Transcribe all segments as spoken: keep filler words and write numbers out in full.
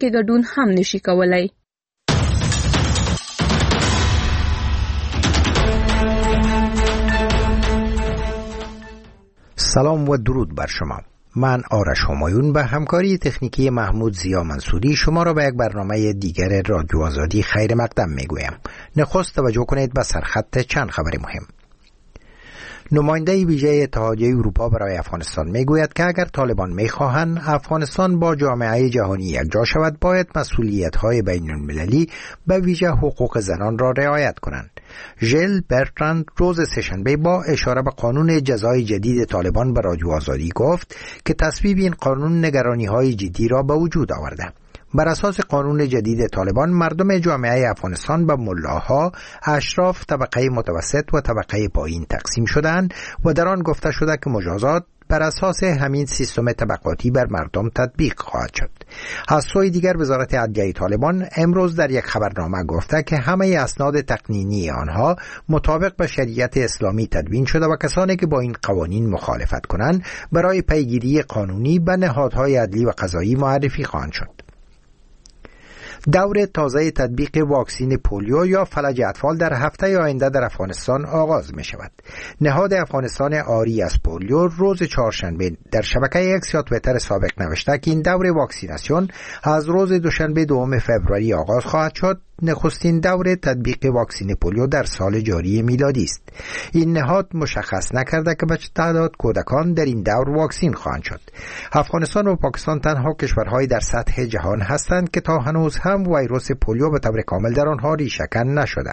کې ګډون هم نشي کولای. سلام و درود بر شما. من آرش همایون به همکاری تکنیکی محمود زیا منصوری شما را به یک برنامه دیگر رادیو آزادی خیر مقدم میگویم. نخست توجه کنید به سرخط چند خبر مهم. نماینده ویژه اتحادیه اروپا برای افغانستان میگوید که اگر طالبان میخواهند افغانستان با جامعه جهانی یکجا شود، باید مسئولیت‌های بین‌المللی به ویژه حقوق زنان را رعایت کنند. ژل برتراند روز سه‌شنبه با اشاره به قانون جزای جدید طالبان به رادیو آزادی گفت که تصویب این قانون نگرانی‌های جدی را به وجود آورده. بر اساس قانون جدید طالبان، مردم جامعه افغانستان به ملاها، اشراف، طبقه متوسط و طبقه پایین تقسیم شدند و در آن گفته شده که مجازات بر اساس همین سیستم طبقاتی بر مردم تطبیق خواهد شد. از سوی دیگر وزارت عدلیه طالبان امروز در یک خبرنامه گفته که همه اسناد تقنینی آنها مطابق با شریعت اسلامی تدوین شده و کسانی که با این قوانین مخالفت کنند برای پیگیری قانونی به نهادهای عدلی و قضایی معرفی خواهند شد. دور تازه تطبیق واکسین پولیو یا فلج اطفال در هفته آینده در افغانستان آغاز می شود. نهاد افغانستان آری از پولیو روز چهارشنبه در شبکه ایکس یا توییتر سابق نوشته که این دور واکسیناسیون از روز دوشنبه دوم فوریه آغاز خواهد شد. نخستین دور تطبیق واکسین پولیو در سال جاری میلادی است. این نهاد مشخص نکرده که به چه تعداد کودکان در این دور واکسین خواهند شد. افغانستان و پاکستان تنها کشورهایی در سطح جهان هستند که تا هنوز هم ویروس پولیو به طور کامل در آنها ریشه‌کن نشده.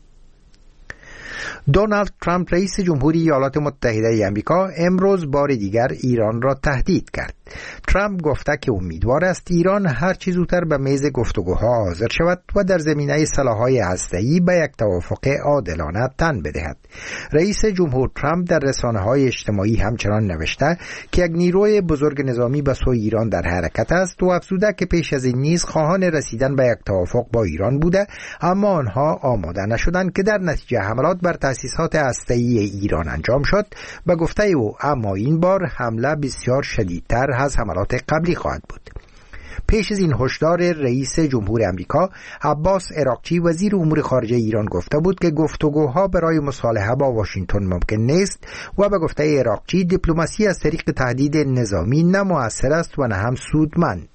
دونالد ترامپ رئیس جمهوری ایالات متحده آمریکا امروز بار دیگر ایران را تهدید کرد. ترامپ گفته که امیدوار است ایران هر چه زودتر به میز گفتگوها حاضر شود و در زمینه سلاح‌های هسته‌ای به یک توافق عادلانه تن بدهد. رئیس جمهور ترامپ در رسانه‌های اجتماعی همچنان نوشته که یک نیروی بزرگ نظامی به سوی ایران در حرکت است و افزوده که پیش از این نیز خواهان رسیدن به یک توافق با ایران بوده، اما آنها آماده نشدند که در نتیجه حملات بر تأسیسات هسته‌ای ایران انجام شد. به گفته او اما این بار حمله بسیار شدیدتر از حملات قبلی خواهد بود. پیش از این هشدار رئیس جمهور آمریکا، عباس عراقچی وزیر امور خارجه ایران گفته بود که گفتگوها برای مصالحه با واشنگتن ممکن نیست و به گفته عراقچی دیپلماسی از طریق تهدید نظامی نه مؤثر است و نه هم سودمند.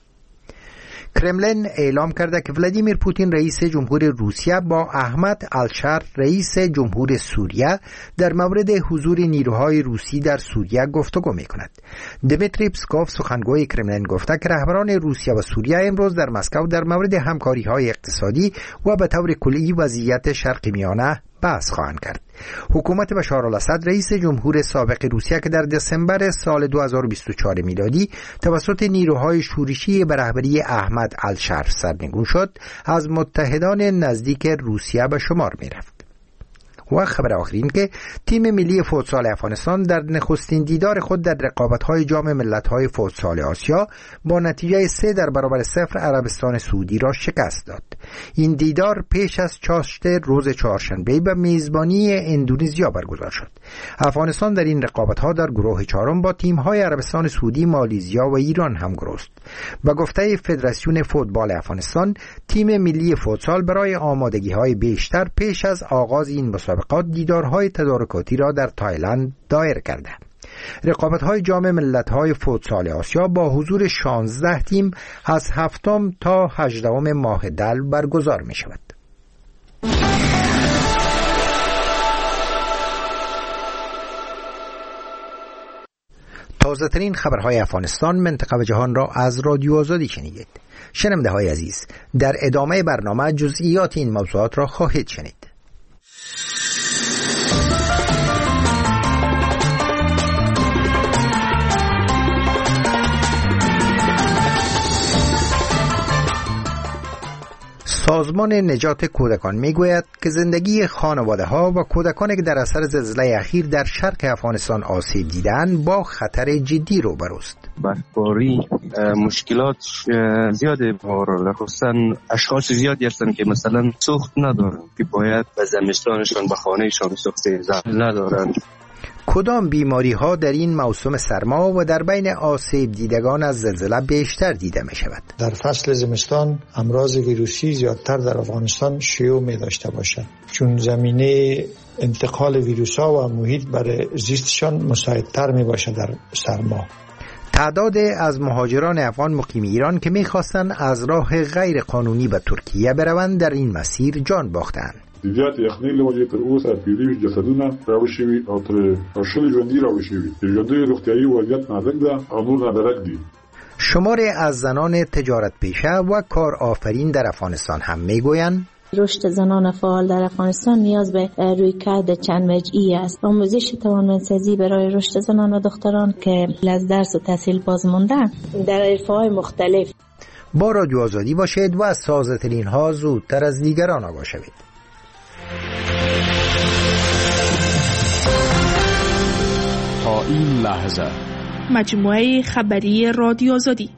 کرملین اعلام کرده که ولادیمیر پوتین رئیس جمهور روسیه با احمد الشر رئیس جمهور سوریه در مورد حضور نیروهای روسی در سوریه گفتگو می‌کند. دمیتری پسکوف سخنگوی کرملین گفته که رهبران روسیه و سوریه امروز در مسکو در مورد همکاری‌های اقتصادی و به طور کلی وضعیت شرق میانه بحث خواهند کرد. حکومت بشار الاسد رئیس جمهور سابق روسیه که در دسامبر سال دو هزار و بیست و چهار میلادی توسط نیروهای شورشی به رهبری احمد الشر سرنگون شد، از متحدان نزدیک روسیه به شمار می‌رفت. و خبر آخرین که تیم ملی فوتسال افغانستان در نخستین دیدار خود در رقابت‌های جام ملت‌های فوتسال آسیا با نتیجه سه در برابر صفر عربستان سعودی را شکست داد. این دیدار پیش از چاشت روز چهارشنبه به میزبانی اندونزیا برگزار شد. افغانستان در این رقابت‌ها در گروه چهارم با تیم‌های عربستان سعودی، مالیزیا و ایران همگرو است. به گفته فدراسیون فوتبال افغانستان، تیم ملی فوتسال برای آمادگی‌های بیشتر پیش از آغاز این مسابقات دیدارهای تدارکاتی را در تایلند دایر کرده. رقابت‌های جام ملت‌های فوتسال آسیا با حضور شانزده تیم از هفتم تا هجدهم ماه دل برگزار می‌شود. تازه‌ترین خبرهای افغانستان، منطقه و جهان را از رادیو آزادی شنیدید. شنونده‌های عزیز، در ادامه برنامه جزئیات این موضوعات را خواهید شنید. سازمان نجات کودکان میگوید که زندگی خانواده ها و کودکانی که در اثر زلزله اخیر در شرق افغانستان آسیب دیدند با خطر جدی روبروست. برفباری مشکلات زیاده بارا، خصوصا اشخاص زیادی هستند که مثلا سوخت ندارن که باید به زمستانشان به خانهشان سوخت ندارند. کدام بیماری ها در این موسم سرما و در بین آسیب دیدگان از زلزله بیشتر دیده می شود؟ در فصل زمستان امراض ویروسی زیادتر در افغانستان شیوع می داشته باشد، چون زمینه انتقال ویروس ها و محیط برای زیستشان مساعدتر می باشد در سرما. تعداد از مهاجران افغان مقیم ایران که می‌خواستند از راه غیر قانونی به ترکیه بروند در این مسیر جان باختند. زیات یخنۍ له وجې تر اوسه پیری جسدونه راوشوي او تر شل ژوندۍ راوشوي. ژوندۍ روغتیایي وضعیت نازک ده او نور ندرک دي. شماری از زنان تجارت پیشه و کار آفرین در افغانستان هم میگویند رشد زنان فعال در افغانستان نیاز به رویکرد چند وجهی است. آموزش توانمندسازی برای رشد زنان و دختران که از درس و تحصیل باز ماندن در حرفه‌های مختلف. با رادیو آزادی باشید و از تازه‌ترین ها زودتر از دیگران آگاه شوید. تا این لحظه مجموعه خبری رادیو آزادی.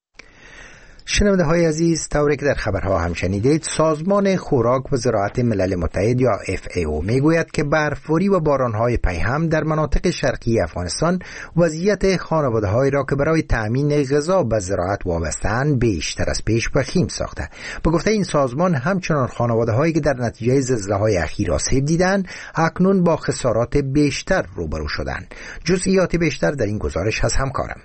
شنونده های عزیز، طوری که در خبرها هم شنیدید، سازمان خوراک و زراعت ملل متحد یا اف ای او میگوید که برفباری و بارانهای پیهم در مناطق شرقی افغانستان وضعیت خانواده‌هایی را که برای تأمین غذا به زراعت وابسته‌اند بیشتر از پیش وخیم ساخته. به گفته این سازمان، همچنان خانواده‌هایی که در نتیجه زلزله‌های اخیر آسیب دیدند اکنون با خسارات بیشتر روبرو شدند. جزئیات بیشتر در این گزارش از همکارم.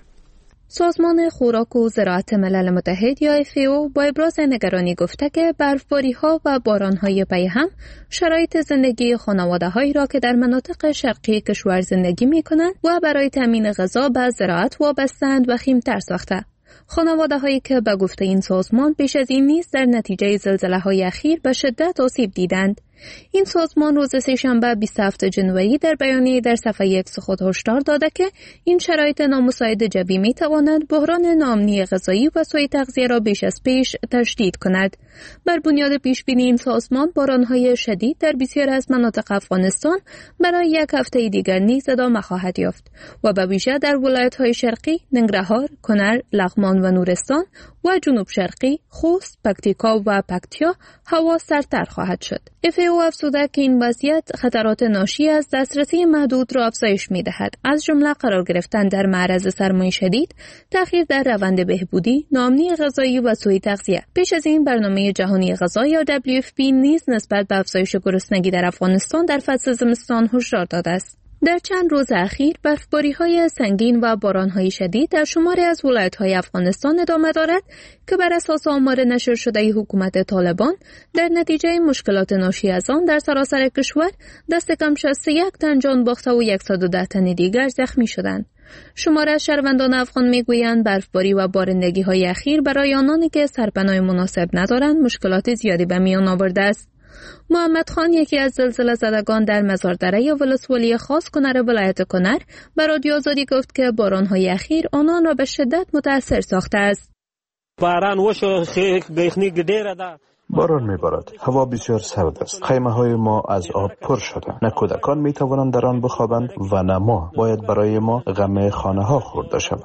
سازمان خوراک و زراعت ملل متحد یا اف ای او با ابراز نگرانی گفته که برفباری‌ها و باران‌های پیهم شرایط زندگی خانواده‌هایی را که در مناطق شرقی کشور زندگی می‌کنند و برای تامین غذا به زراعت وابسته‌اند وخیم‌تر ساخته. خانواده‌هایی که به گفته این سازمان پیش از این نیز در نتیجه زلزله‌های اخیر به شدت آسیب دیدند. این سازمان روز سه‌شنبه بیست و هفتم ژانویه در بیانیه در صفحه یک خود هشدار داده که این شرایط نامساعد جوی می‌تواند بحران ناامنی غذایی و سوء تغذیه را بیش از پیش تشدید کند. بر بنیاد پیش‌بینی این سازمان باران‌های شدید در بسیار از مناطق افغانستان برای یک هفته دیگر نیز ادامه خواهد یافت و به ویژه در ولایت‌های شرقی، ننگرهار، کنر، لغمان و نورستان و جنوب شرقی، خوست، پکتیکا و پکتیا هوا سردتر خواهد شد. اف ای او افزوده که این وضعیت خطرات ناشی از دسترسی محدود را افزایش می‌دهد، از جمله قرار گرفتن در معرض سرمای شدید، تأخیر در روند بهبودی، ناامنی غذایی و سوء تغذیه. پیش از این برنامه جهانی غذا یا دبلیو اف پی نیز نسبت به افزایش گرسنگی در افغانستان در فصل زمستان هشدار داده است. در چند روز اخیر برفباری‌های سنگین و باران‌های شدید در شماری از ولایت‌های افغانستان ادامه دارد که بر اساس آمار نشر شده حکومت طالبان در نتیجه مشکلات ناشی از آن در سراسر کشور دست کم شصت و یک تن جان باخته و صد و ده تن دیگر زخمی شدند. شمار از شهروندان افغان میگویند برفباری و بارندگی‌های اخیر برای آنانی که سرپناه مناسب ندارند مشکلات زیادی به میان آورده است. محمد خان، یکی از زلزله زدگان در مزاردره یا ولسوالی خاص کنر ولایت کنر، به رادیو آزادی گفت که باران‌های اخیر آنان را به شدت متاثر ساخته است. باران وشو خیلی ډیره ده. باران میبارد، هوا بسیار سرد است، خیمه های ما از آب پر شده، نه کودکان میتوانند در آن بخوابند و نه ما، باید برای ما غم خانه ها خورده شود.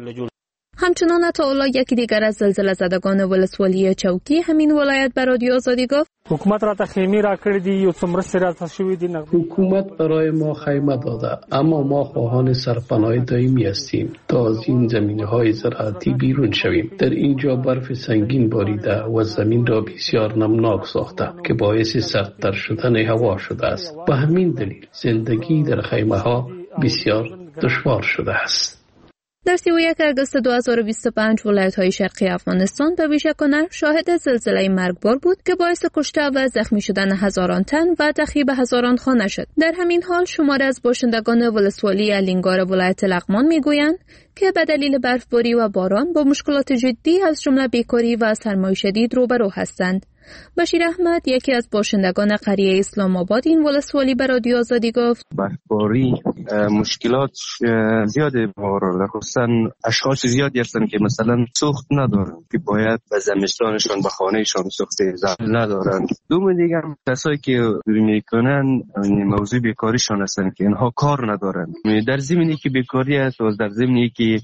همچنان عطاالله، یکی دیگر از زلزله زدگان ولسوالی چوکی همین ولایت، به رادیو آزادی گفت حکومت را تخیمی را کردی یو څومره سره شوی دی. حکومت برای ما خیمه داده، اما ما خواهان سرپناه دائمی هستیم تا از این زمینه‌های زراعتی بیرون شویم. در اینجا برف سنگین باریده و زمین را بسیار نمناک ساخته که باعث سردتر شدن هوا شده است. به همین دلیل زندگی در خیمه‌ها بسیار دشوار شده است. در سی و یک آگوست دو هزار و بیست و پنج ولایت‌های شرقی افغانستان به ویژه کنر شاهد زلزله مرگبار بود که باعث کشته و زخمی شدن هزاران تن و تخریب هزاران خانه شد. در همین حال شمار از باشندگان ولسوالی الینگار ولایت لغمان میگویند که به دلیل برفباری و باران با مشکلات جدی از جمله بیکاری و سرمای شدید روبرو هستند. بشیر احمد، یکی از باشندگان قریه اسلام آباد این ولسوالی، به رادیو آزادی گفت برفباری مشکلات زیاده باران، خصوصا اشخاص زیادی هستن که مثلا سوخت ندارن که باید به زمستانشان به خانهشان سوخت ندارن. دوم دیگه کسایی که میکنن موضوع بیکاریشان هستن که اینها کار ندارن. در زمینی که بیکاری است و در زمینی که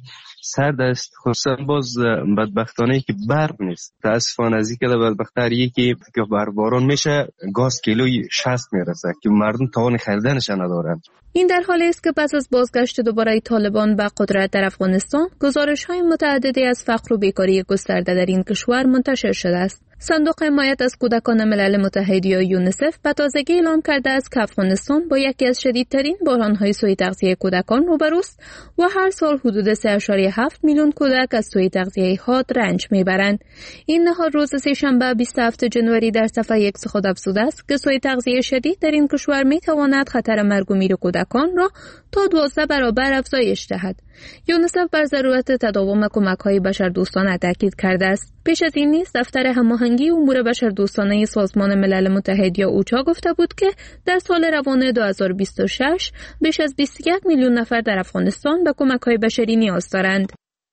سرد است، خصوصا باز بدبختانه که برق نیست. تاسفانه از اینکه بدبخت‌تر یکی که برق باران میشه گاز کیلوی شصت میرسه که مردم توان خریدنش ندارن. این در حالی است که پس از بازگشت دوباره طالبان به قدرت در افغانستان، گزارش‌های متعددی از فقر و بیکاری گسترده در این کشور منتشر شده است. صندوق حمایت از کودکان ملل متحد یا یونیسف به تازگی اعلام کرده است که افغانستان با یکی از شدیدترین بحران‌های سوء تغذیه کودکان روبروست و هر سال حدود سه ممیز هفت میلیون کودک از سوء تغذیه حاد رنج میبرند. این نهاد روز سه‌شنبه بیست و هفتم ژانویه در صفحه یک خود افزوده است که سوء تغذیه شدید در این کشور میتواند خطر مرگ و میر کودکان را تا دوازده برابر افزایش دهد. یونیسف بر ضرورت تداوم کمک‌های بشردوستانه تاکید کرده است. پیش از این نیز دفتر هماهنگی امور بشردوستانه سازمان ملل متحد یا اوچا گفته بود که در سال روان دو هزار و بیست و شش بیش از بیست و یک میلیون نفر در افغانستان به کمک‌های بشری نیاز دارند.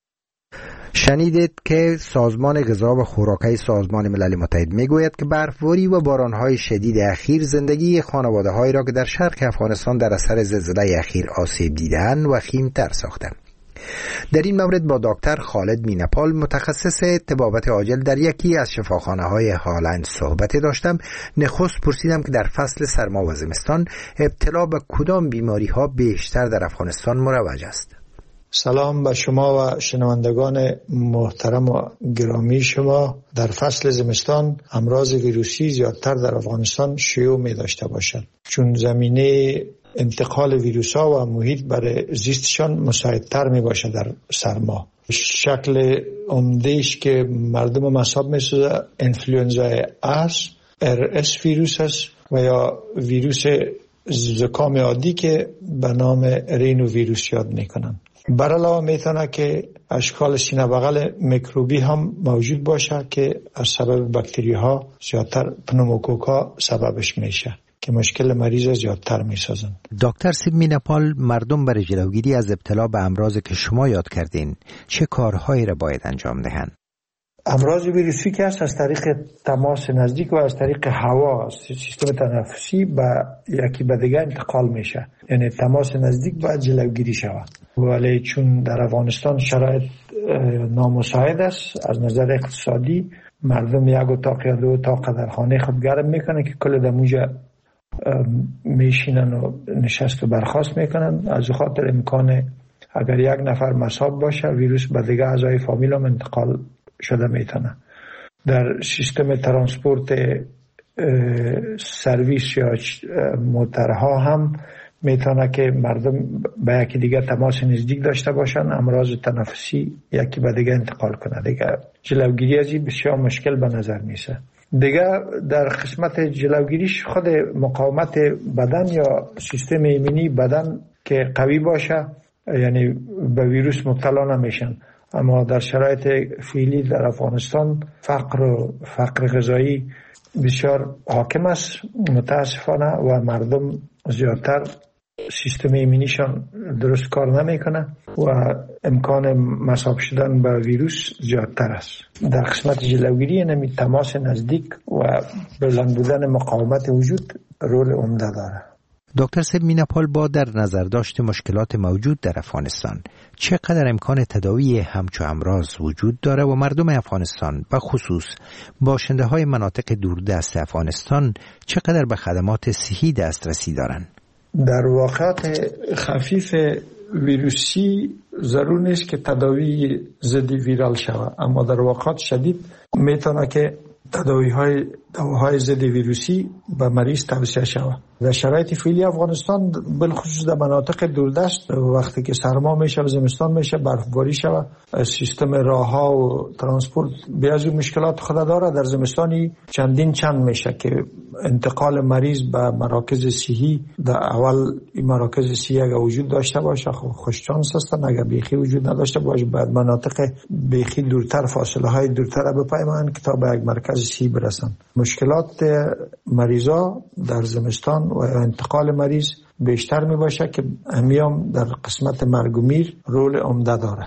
شنیدید که سازمان غذا و خوراکی سازمان ملل متحد میگوید که برفباری و بارانهای شدید اخیر زندگی خانواده‌هایی را که در شرق افغانستان در اثر زلزله اخیر آسیب دیدند وخیم‌تر ساختند. در این مورد با دکتر خالد مینپال متخصص طبابت عاجل در یکی از شفاخانه‌های هالند صحبت داشتم. نخست پرسیدم که در فصل سرما و زمستان ابتلا به کدام بیماری‌ها بیشتر در افغانستان مروج است؟ سلام به شما و شنوندگان محترم و گرامی شما. در فصل زمستان امراض ویروسی زیادتر در افغانستان شیوع می داشته باشند، چون زمینه انتقال ویروس ها و محیط برای زیستشان مساعدتر می باشه. در سرما شکل عمدهش که مردم مصاب می سازه انفلوئنزا اس، ار اس ویروس است و یا ویروس زکام عادی که به نام رینو ویروس یاد می کنند. بر علاوه میتونه که اشکال سینه بغل میکروبی هم موجود باشه که از سبب باکتری ها زیادتر پنوموکوکا سببش میشه که مشکل مریض زیادتر میسازن. دکتر سیب مینپال، مردم برای جلوگیری از ابتلا به امراض که شما یاد کردین چه کارهایی را باید انجام دهند؟ امراض ویروسی که است از طریق تماس نزدیک و از طریق هوا سیستم تنفسی به یکی به دیگه انتقال میشه، یعنی تماس نزدیک باید جلوگیری شود. ولی چون در افغانستان شرایط نامساعد است از نظر اقتصادی، مردم یک اتاق یا دو اتاق در خانه خود گرم میکنن که کل دموجه میشینن و نشست و برخاست میکنن. از خاطر امکان اگر یک نفر مصاب باشه ویروس به دیگه اعضای فامیل هم انتقال شده میتونه. در سیستم ترانسپورت سرویس یا موترها هم میتونه که مردم به یکی دیگه تماس نزدیک داشته باشن، امراض تنفسی یکی به دیگه انتقال کنه. دیگه جلوگیری از این بسیار مشکل به نظر میسه. دیگه در قسمت جلوگیریش خود مقاومت بدن یا سیستم ایمنی بدن که قوی باشه، یعنی به ویروس مبتلا نمیشن. اما در شرایط فعلی در افغانستان فقر و فقر غذایی بسیار حاکم است متاسفانه و مردم زیادتر سیستم ایمنیشان درست کار نمیکنه و امکان مصاب شدن به ویروس زیادتر است. در قسمت جلوگیری یعنی تماس نزدیک و بلند بودن مقاومت وجود رول عمده داره. دکتر سیب مینپال، با در نظر داشت مشکلات موجود در افغانستان چقدر امکان تداوی همچو امراض وجود داره و مردم افغانستان به خصوص باشنده های مناطق دوردست افغانستان چقدر به خدمات صحی دسترسی دارن؟ در واقعات خفیف ویروسی ضرور نیست که تداوی ضد ویرال شود، اما در واقعات شدید میتونه که تداوی های دواهای ضد ویروسی به مریض توصیه شود. در شرایط فعلی افغانستان بالخصوص در مناطق دوردست وقتی که سرما میشه و زمستان میشه برفباری شود، سیستم راه ها و ترانسپورت بیازو مشکلات خود داره. در زمستانی چندین چند میشه که انتقال مریض به مراکز صحی، در اول این مراکز صحی اگر وجود داشته باشه خوششانس هستن، اگر بیخی وجود نداشته باشه بعد مناطق بیخی دورتر فاصله های دورتر بپیمایند که تا به یک مرکز صحی برسن. مشکلات مریضا در زمستان و انتقال مریض بیشتر می باشه که همیام در قسمت مرگ و میر رول عمده داره.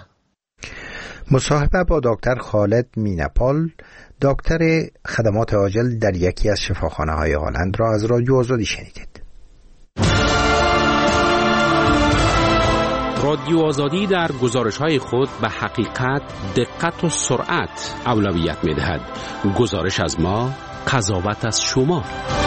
مصاحبه با دکتر خالد مینپال، دکتر خدمات عاجل در یکی از شفاخانه های هالند را از رادیو آزادی شنیدید. رادیو آزادی در گزارش‌های خود به حقیقت، دقت و سرعت اولویت می‌دهد. گزارش از ما، قضاوت از شما.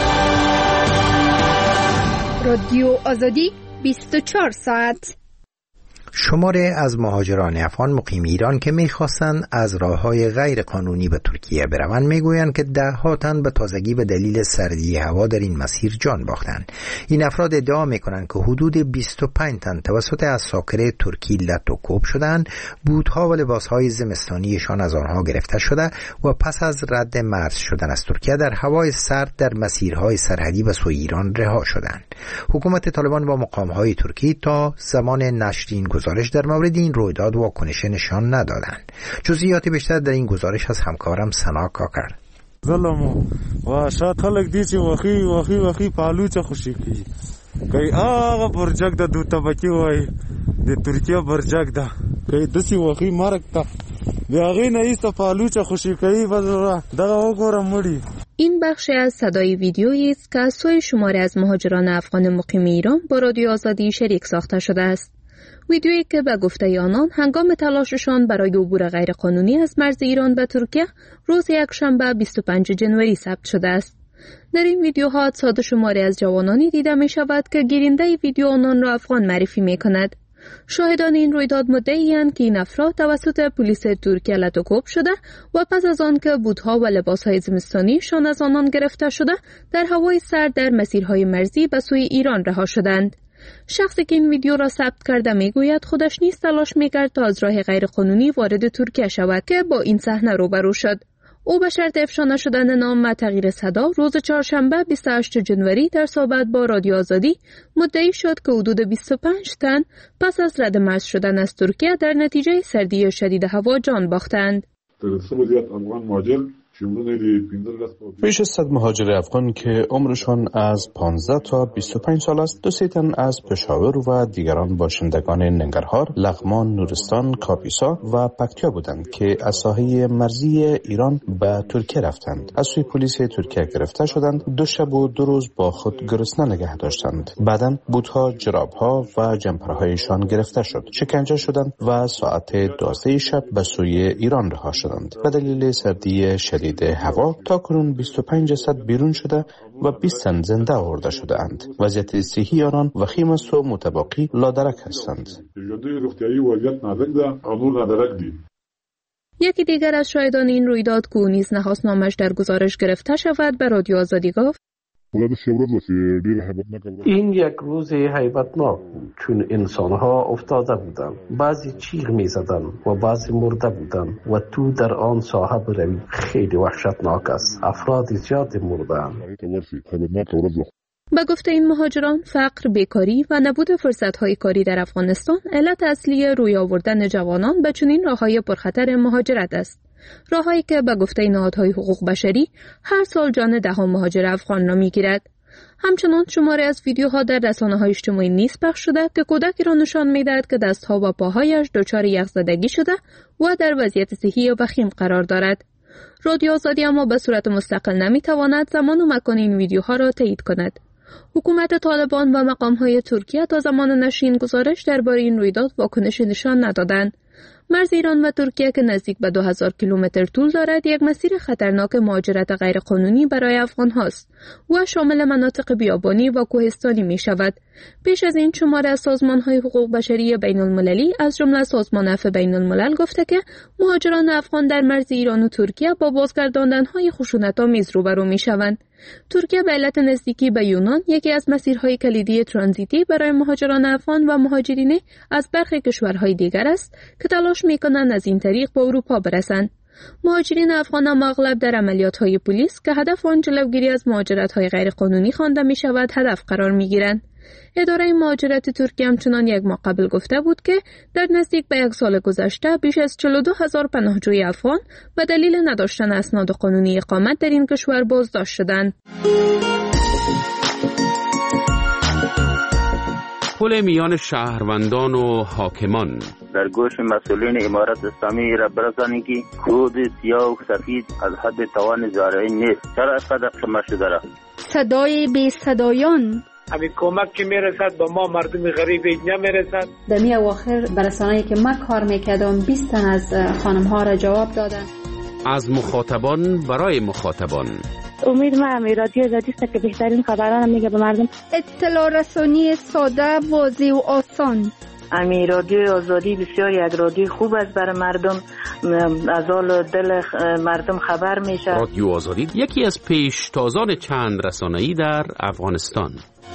رادیو آزادی بیست و چهار ساعت. شماره از مهاجران افغان مقیم ایران که می‌خواستند از راه‌های غیر قانونی به ترکیه بروند میگویند که ده‌ها تن به تازگی به دلیل سردی هوا در این مسیر جان باختند. این افراد ادعا می‌کنند که حدود بیست و پنج تن توسط اساکر ترکی لط و کوب شدند، بوت‌ها و لباس‌های زمستانیشان از آنها گرفته شده و پس از رد مرز شدن از ترکیه در هوای سرد در مسیرهای سرحدی به سوی ایران رها شدند. حکومت طالبان با مقام‌های ترکی تا زمان نشر این گزارش در مورد این رویداد واکنش نشان ندادند. جزئیات بیشتر در این گزارش از همکارم سنا کاکر. ظلمو و شاید خلق دی چې وخی وخی وخی پالوچه خوشی کی کای آغا برجک د دو طبقی وای د ترکیه برجک ده کای دسی وخی مرک تا بیاغی نه ایست پالوچه خوشی کی بذرا دغه وګورم مړی. این بخش از صدای ویدیویی است که از سوی شماره از مهاجران افغان مقیم ایران با رادیو آزادی شریک ساخته شده است. ویدیویی که به گفته آنان هنگام تلاششان برای عبور غیرقانونی از مرز ایران به ترکیه روز یکشنبه بیست و پنجم ژانویه ثبت شده است. در این ویدیوها صد شماری از جوانانی دیده می شود که گیرنده ویدیو آنان را افغان معرفی می کند. شاهدان این رویداد مدعی‌اند که این افراد توسط پلیس ترکیه لط و کوب شده و پس از آن که بوت‌ها و لباس‌های زمستانیشان از آنان گرفته شده در هوای سرد در مسیرهای مرزی به سوی ایران رها شدند. شخصی که این ویدیو را ثبت کرده میگوید خودش نیز تلاش میکرد تا از راه غیرقانونی وارد ترکیه شود که با این صحنه روبرو شد. او به شرط افشا نشدن نام و تغییر صدا روز چهارشنبه بیست و هشتم ژانویه در صحبت با رادیو آزادی مدعی شد که حدود بیست و پنج تن پس از رد مرز شدن از ترکیه در نتیجه سردی شدید هوا جان باختند. بیش از صد مهاجر افغان که عمرشان از پانزده تا بیست و پنج سال است، دو سه تن از پشاور و دیگران باشندگان ننگرهار، لغمان، نورستان، کاپیسا و پکتیا بودند که از ساحه مرزی ایران به ترکیه رفتند. از سوی پلیس ترکیه گرفته شدند. دو شب و دو روز با خود گرسنه نگه داشتند. بعداً بوت‌ها، جراب‌ها و جمپرهایشان گرفته شد. شکنجه شدند و ساعت دوازده شب به سوی ایران رها شدند. به دلیل سردی شدید هوا تا کنون بیست و پنج جسد بیرون شده و بیست تن زنده آورده شده اند. وضعیت صحی آنان وخیم است و متباقی لادرک هستند. یکی دیگر از شاهدان این رویداد که او نیز نخواست نامش در گزارش گرفته شود به رادیو آزادی گفت: این یک روز هیبتناک بود چون انسانها افتاده بودند، بعضی چیغ می زدند و بعضی مرده بودند و تو در آن ساحه بروی خیلی وحشتناک است. افراد زیاد مردند. به گفته این مهاجران، فقر، بیکاری و نبود فرصت‌های کاری در افغانستان علت اصلی روی آوردن جوانان به چنین راه‌های پرخطر مهاجرت است. راه‌هایی که به گفته نهادهای حقوق بشری هر سال جان ده‌ها مهاجر افغان را می‌گیرد. همچنان شماری از ویدیوها در رسانه‌های اجتماعی نیز پخش شده که کودکی را نشان می‌دهد که دست‌ها و پاهایش دچار یخزدگی شده و در وضعیت صحی وخیم قرار دارد. رادیو آزادی اما به صورت مستقل نمی‌تواند زمان و مکان این ویدیوها را تایید کند. حکومت طالبان و مقام‌های ترکیه تا زمان نشر این گزارش درباره این رویداد واکنش نشان ندادند. مرز ایران و ترکیه که نزدیک به دو هزار کیلومتر طول دارد، یک مسیر خطرناک مهاجرت غیرقانونی برای افغان هاست و شامل مناطق بیابانی و کوهستانی می شود. پیش از این شماره از سازمان‌های حقوق بشری بین المللی از جمله سازمان عفو بین الملل گفته که مهاجران افغان در مرز ایران و ترکیه با بازگرداندن‌های خشونت‌آمیز روبرو می‌شوند. ترکیه به علت نزدیکی به یونان یکی از مسیرهای کلیدی ترانزیتی برای مهاجران افغان و مهاجرین از برخی کشورهای دیگر است که تلاش می‌کنند از این طریق به اروپا برسند. مهاجرین افغان هم اغلب در عملیات‌های پلیس که هدف آن جلوگیری از مهاجرت‌های غیرقانونی خوانده می‌شود هدف قرار می‌گیرند. اداره مهاجرت ترکیه همچنان یک ماه قبل گفته بود که در نزدیک به یک سال گذشته بیش از چهل و دو هزار پناهجوی افغان به دلیل نداشتن اسناد قانونی اقامت در این کشور بازداشت شدند. پل میان شهروندان و حاکمان در گوش مسئولین امارت اسلامی را برسانید که کود سیاه و سفید از حد توان زارعین نیست. چرا اینقدر خمه شده را؟ صدای بی صدایان همین کمک که میرسد به ما مردم غریب نمیرسد. در می اواخر برسانه‌ای که من کار میکردم بیست تن از خانم ها را جواب دادن. از مخاطبان برای مخاطبان. امید ما امی رادیو آزادی است که بهترین خبران میگه به مردم. اطلاع رسانی ساده، واضح و آسان. امی رادیو آزادی بسیار یک رادیو خوب است برای مردم، از حال دل مردم خبر میشه. رادیو آزادی یکی از پیشتازان چند رسانه‌ای در افغانستان.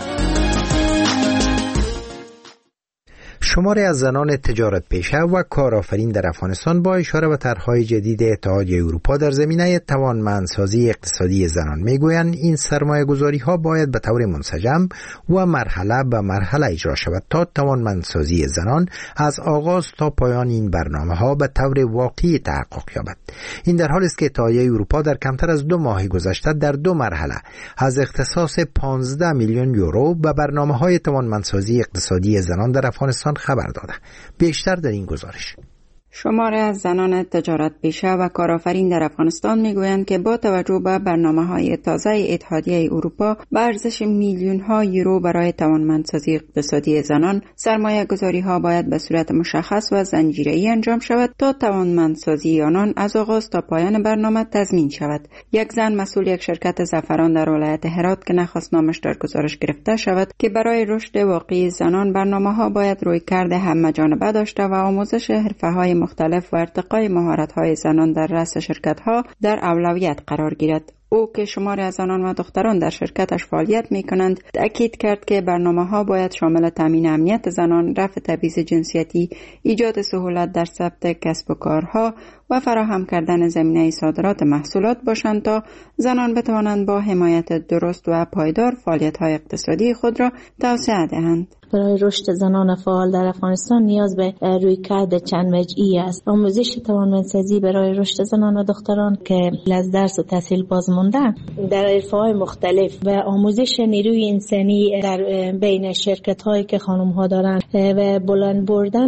شماری از زنان تجارت پیشه و کارآفرین در افغانستان با اشاره به طرح‌های جدید اتحادیه اروپا در زمینه توانمندسازی اقتصادی زنان میگویند این سرمایه‌گذاری‌ها باید به طور منسجم و مرحله به مرحله اجرا شود تا توانمندسازی زنان از آغاز تا پایان این برنامه‌ها به طور واقعی تحقق یابد. این در حالی است که اتحادیه اروپا در کمتر از دو ماه گذشته در دو مرحله از اختصاص پانزده میلیون یورو به برنامه‌های توانمندسازی اقتصادی زنان در افغانستان خبر داده. بیشتر در این گزارش. شماری از زنان تجارت پیشه و کارآفرین در افغانستان میگویند که با توجه به برنامه‌های تازه اتحادیه اروپا به ارزش میلیون‌ها یورو برای توانمندسازی اقتصادی زنان، سرمایه‌گذاری‌ها باید به صورت مشخص و زنجیره‌ای انجام شود تا توانمندسازی آنان از آغاز تا پایان برنامه تضمین شود. یک زن مسئول یک شرکت زعفران در ولایت هرات که نخواست نامش در گزارش گرفته شود که برای رشد واقعی زنان برنامه‌ها باید رویکرد همه‌جانبه داشته و آموزش حرفه‌های مختلف و ارتقای مهارت‌های زنان در رأس شرکت‌ها در اولویت قرار گیرد. او که شماری از زنان و دختران در شرکتش فعالیت می‌کنند، تأکید کرد که برنامه‌ها باید شامل تامین امنیت زنان، رفع تبعیض جنسیتی، ایجاد سهولت در ثبت کسب و کارها و فراهم کردن زمینه صادرات محصولات باشند تا زنان بتوانند با حمایت درست و پایدار فعالیت‌های اقتصادی خود را توسعه دهند. برای رشد زنان فعال در افغانستان نیاز به رویکرد چند وجهی است. آموزش توانمندسازی برای رشد زنان و دختران که از درس و تحصیل باز ماندن در حرفه‌های مختلف و آموزش نیروی انسانی در بین شرکت‌هایی که خانم‌ها دارند و بلند بردن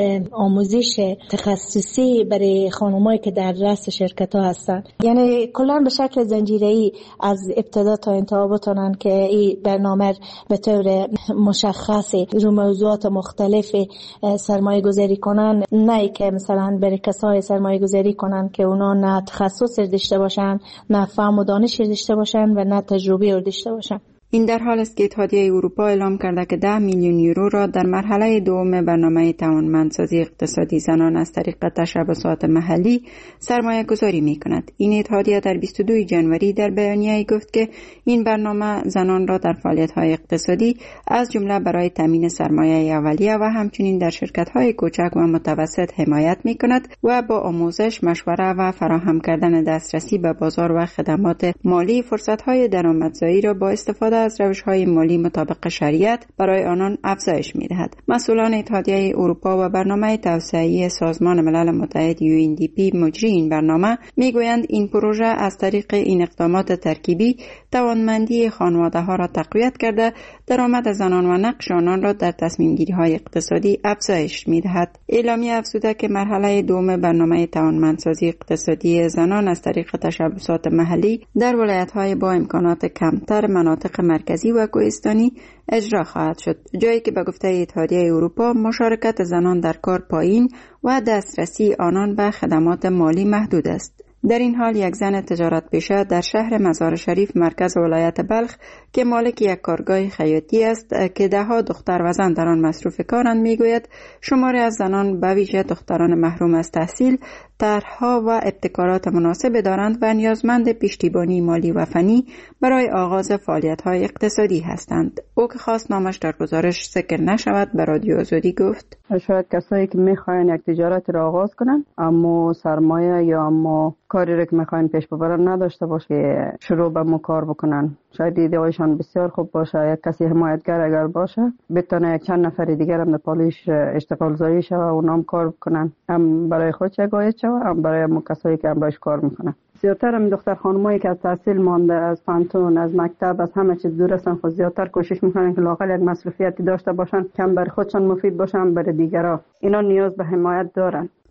آموزش تخصصی برای خانم‌هایی که در رأس شرکت‌ها هستند. یعنی کلاً به شکل زنجیره‌ای از ابتدا تا انتها بتونن که این برنامه به طور مشخص رو موضوعات مختلف سرمایه گذاری کنن، نه که مثلا برای کسای سرمایه گذاری کنن که اونا نه تخصص داشته باشن، نه فهم و دانش داشته باشن و نه تجربه داشته باشن. این در حال است که اتحادیه اروپا اعلام کرده که ده میلیون یورو را در مرحله دوم برنامه توانمندسازی اقتصادی زنان از طریق تشبثات محلی سرمایه گذاری می کند. این اتحادیه در بیست و دو ژانویه در بیانیه‌ای گفت که این برنامه زنان را در فعالیت‌های اقتصادی از جمله برای تامین سرمایه اولیه و همچنین در شرکت‌های کوچک و متوسط حمایت می کند و با آموزش، مشوره و فراهم کردن دسترسی به بازار و خدمات مالی فرصت‌های درآمدزایی را با استفاده از روش‌های مالی مطابق شریعت برای آنان افزایش می‌دهد. مسئولان اتحادیه اروپا و برنامه توسعه‌ای سازمان ملل متحد یو ان دی پی مجری این برنامه می‌گویند این پروژه از طریق این اقدامات ترکیبی توانمندی خانواده‌ها را تقویت کرده، درآمد زنان و نقش آنان را در تصمیم‌گیری‌های اقتصادی افزایش می‌دهد. اعلامیه افزوده که مرحله دوم برنامه توانمندسازی اقتصادی زنان از طریق تشبثات محلی در ولایت‌های با امکانات کمتر، مناطق مرکزی و کوهستانی اجرا خواهد شد، جایی که به گفته اتحادیه اروپا مشارکت زنان در کار پایین و دسترسی آنان به خدمات مالی محدود است. در این حال یک زن تجارت پیشه در شهر مزار شریف مرکز ولایت بلخ که مالک یک کارگاه خیاطی است که ده ها دختر و زن در آن مصروف کارند میگوید شماری از زنان به ویژه دختران محروم از تحصیل طرح‌ها و ابتکارات مناسب دارند و نیازمند پشتیبانی مالی و فنی برای آغاز فعالیت‌های اقتصادی هستند. او که خواست نامش در گزارش ذکر نشود به رادیو آزادی گفت شاید کسایی که می‌خواین یک تجارت را آغاز کنن اما سرمایه یا اما کاری را که می‌خواین پیش ببرن نداشته باشه که شروع به مو کار بکنن، شاید ایده هایشان بسیار خوب باشه، یک کسی حمایتگر اگر باشه بتونه یک چند نفر دیگر هم در پالیش اشتغال زایی شوه و اونام کار بکنن، هم برای خود چگاه شوه هم برای هم کسایی که هم باش کار میکنن. زیادتر هم دختر خانمایی که از تحصیل مانده، از پانتون، از مکتب، از همه چیز دور هستن، خود زیادتر کوشش میکنن که لااقل یک مسئولیتی داشته باشن که هم برای خودشان مفید باشن برای دیگرها. اینا نیاز به حمایت دارن.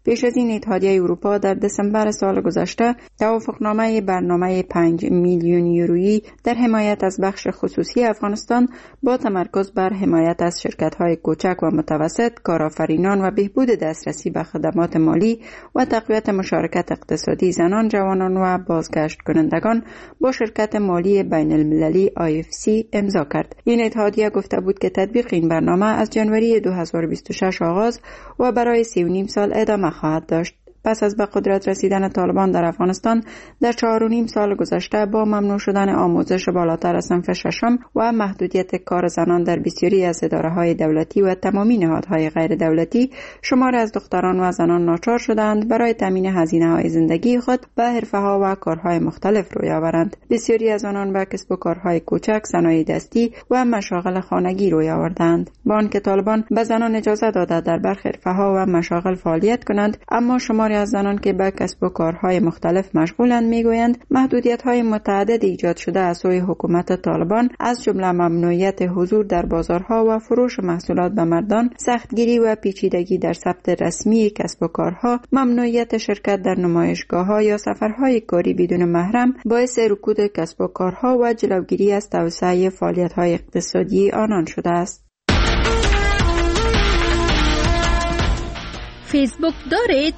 پیش از این اتحادیه اروپا در دسامبر سال گذشته توافقنامه برنامه پنج میلیون یورویی در حمایت از بخش خصوصی افغانستان با تمرکز بر حمایت از شرکت‌های کوچک و متوسط، کارآفرینان و بهبود دسترسی به خدمات مالی و تقویت مشارکت اقتصادی زنان، جوانان و بازگشت کنندگان با شرکت مالی بین المللی آی اف سی امضا کرد. این اتحادیه گفته بود که تطبیق این برنامه از جنوری دو هزار و بیست و شش آغاز و برای سی و نیم سال ادامه خواهد داشت. پس از به قدرت رسیدن طالبان در افغانستان در چهار و نیم سال گذشته با ممنوع شدن آموزش بالاتر از صنف ششم و محدودیت کار زنان در بسیاری از اداره‌های دولتی و تمامی نهادهای غیر دولتی، شمار از دختران و زنان ناچار شدند برای تامین هزینه‌های زندگی خود به حرفه‌ها و کارهای مختلف روی آورند. بسیاری از آنان به کسب و کارهای کوچک، صنایع دستی و مشاغل خانگی روی آوردند. با آنکه طالبان به زنان اجازه داده در برخی حرفه‌ها و مشاغل فعالیت کنند، اما شمار از زنان که به کسب و کارهای مختلف مشغولند میگویند محدودیت‌های متعدد ایجاد شده از سوی حکومت طالبان، از جمله ممنوعیت حضور در بازارها و فروش محصولات به مردان، سختگیری و پیچیدگی در ثبت رسمی کسب و کارها، ممنوعیت شرکت در نمایشگاه‌ها یا سفرهای کاری بدون محرم باعث رکود کسب و کارها و جلوگیری از توسعه فعالیت‌های اقتصادی آنان شده است. فیسبوک دارید؟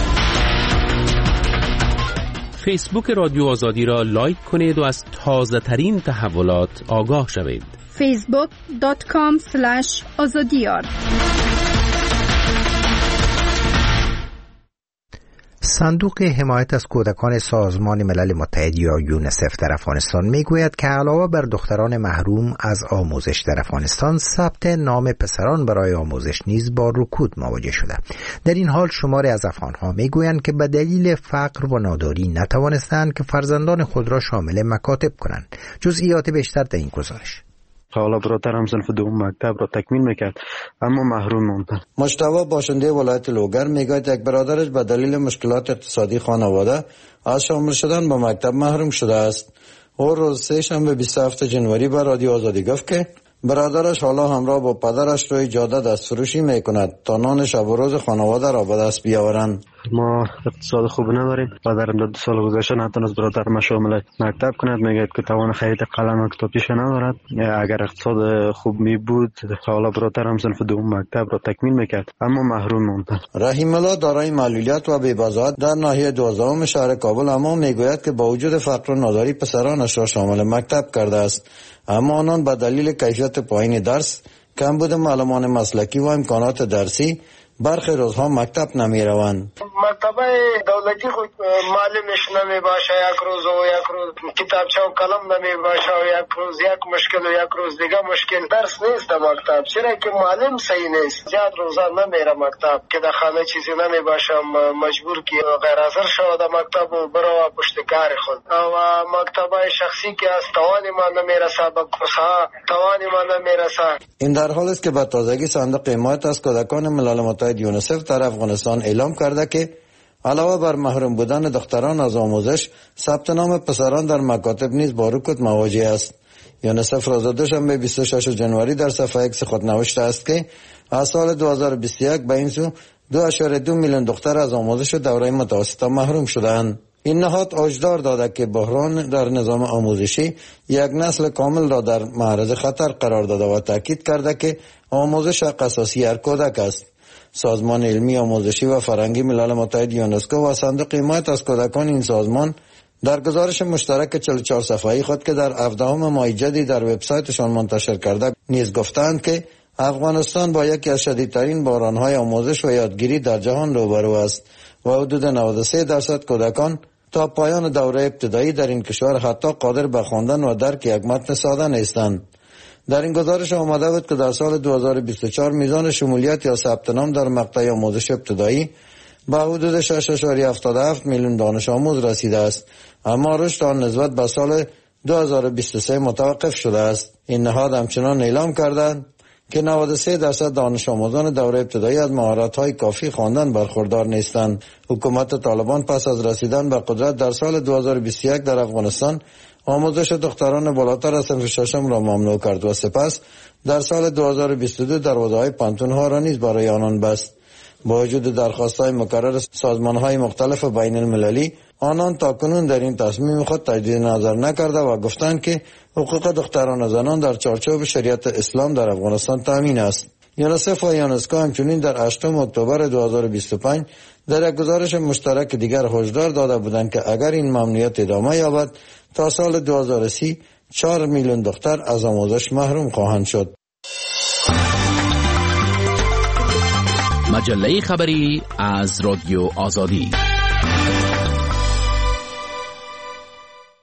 فیسبوک رادیو آزادی را لایک کنید و از تازه ترین تحولات آگاه شوید. فیسبوک دات کام اسلش آزادیار. صندوق حمایت از کودکان سازمان ملل متحد یا یونسف در افغانستان میگوید که علاوه بر دختران محروم از آموزش در افغانستان، ثبت نام پسران برای آموزش نیز با رکود مواجه شده. در این حال شماری از افغانها میگویند که به دلیل فقر و ناداری نتوانستند که فرزندان خود را شامل مکاتب کنند. جزئیات بیشتر در این گزارش. حالا برادرم صنف دوم مکتب را تکمیل میکرد اما محروم موند. مجتبی باشنده ولایت لوگر میگوید یک برادرش به دلیل مشکلات اقتصادی خانواده از شامل شدن به مکتب محروم شده است. او روز سه شنبه بیست و هفتم ژانویه به رادیو آزادی گفت که برادرش حالا همراه با پدرش روی جاده دستفروشی میکند تا نان شب و روز خانواده را به دست بیاورند. ما اقتصاد خوب نداریم. پدرم در دو سال گذشته نتونست برادرم شامل مکتب کند. میگه که توان خرید قلم و کتابچه ندارد. اگر اقتصاد خوب می بود حالا برادرم صنف دوم مکتب را تکمیل میکرد اما محروم موند. رحیم الله دارای معلولیت و بی‌بضاعت در ناحیه دوازدهم شهر کابل اما میگوید که با وجود فقر و ناداری پسرانش را شامل مکتب کرده است، اما آنان به دلیل کیفیت پایین درس، کمبود معلمان مسلکی و امکانات درسی برخی روزها مکتب نمی روند. مکتب دولتی خود معلمش نمی باشه، یک روز و یک روز کتابچه و قلم نمی باشه و یک روز یک مشکل و یک روز دیگه مشکل. درس نیست مکتب، چرا که معلم صحیح نیست. زیاد روزا نمیره مکتب که در خانه چیزی نمی باشه، مجبور که غیر حاضر شود مکتب و برو پشت کار خود. و مکتب شخصی که از توانی ما نمیرسه، به کورس‌ها توانی ما نمیرسه. این در حال است که به تازگی صندوق حمایت از کودکان ملل متحد یونسف در افغانستان اعلام کرده که علاوه بر محروم بودن دختران از آموزش، ثبت نام پسران در مکاتب نیز با رکود مواجه است. یونسف روز دوشنبه بیست و ششم ژانویه در صفحه ایکس خود نوشته است که از سال دو هزار و بیست و یک به این سو دو اشاره دو میلیون دختر از آموزش و دوره متوسطه محروم شدند. این نهاد هشدار داده که بحران در نظام آموزشی یک نسل کامل را در معرض خطر قرار داده و تاکید کرده که آموزش حق اساسی هر کودک است. سازمان علمی آموزشی و فرهنگی ملل متحد یونسکو و صندوق حمایت از کودکان این سازمان در گزارش مشترک چهل و چهار صفحه‌ای خود که در هفدهم ماه جدی در وبسایتشان منتشر کرده نیز گفتند که افغانستان با یکی از شدیدترین بحران‌های آموزش و یادگیری در جهان روبرو است و حدود نود و سه درصد کودکان تا پایان دوره ابتدایی در این کشور حتی قادر به خواندن و درک یک متن ساده نیستند. در این گزارش آمده بود که در سال دو هزار و بیست و چهار میزان شمولیت یا ثبت نام در مقطع آموزش ابتدایی به حدود شش اشاره هفتاد و هفت میلیون دانش آموز رسیده است، اما رشد آن نسبت به سال دو هزار و بیست و سه متوقف شده است. این نهاد همچنان اعلام کردند که نود و سه درصد دانش آموزان دوره ابتدایی از مهارت‌های کافی خواندن برخوردار نیستند. حکومت طالبان پس از رسیدن به قدرت در سال دو هزار و بیست و یک در افغانستان آموزش دختران بالاتر از صنف ششم را ممنوع کرد و سپس در سال دو هزار و بیست و دو دروازه‌های پانتون‌ها را نیز برای آنان بست. با وجود درخواست‌های مکرر سازمان‌های مختلف بین المللی، آنان تاکنون در این تصمیم خود تجدید نظر نکرده و گفتند که حقوق دختران و زنان در چارچوب شریعت اسلام در افغانستان تامین است. یونیسف و یونسکو همچنین در هشتم اکتبر دو هزار و بیست و پنج در یک گزارش مشترک دیگر هشدار داده بودند که اگر این ممنوعیت ادامه یابد تا سال دو هزار و سی چهار میلیون دختر از آموزش محروم خواهند شد. مجله خبری از رادیو آزادی.